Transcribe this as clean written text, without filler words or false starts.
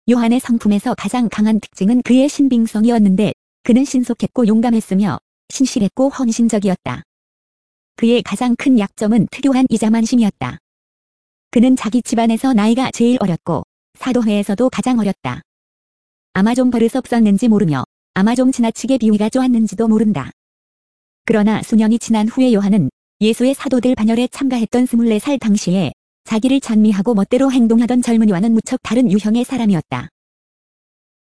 요한의 성품에서 가장 강한 특징은 그의 신빙성이었는데 그는 신속했고 용감했으며 신실했고 헌신적이었다. 그의 가장 큰 약점은 특유한 이자만심이었다. 그는 자기 집안에서 나이가 제일 어렸고 사도회에서도 가장 어렸다. 아마 좀 버릇 없었는지 모르며 아마 좀 지나치게 비위가 좋았는지도 모른다. 그러나 수년이 지난 후에 요한은 예수의 사도들 반열에 참가했던 24살 당시에 자기를 찬미하고 멋대로 행동하던 젊은이와는 무척 다른 유형의 사람이었다.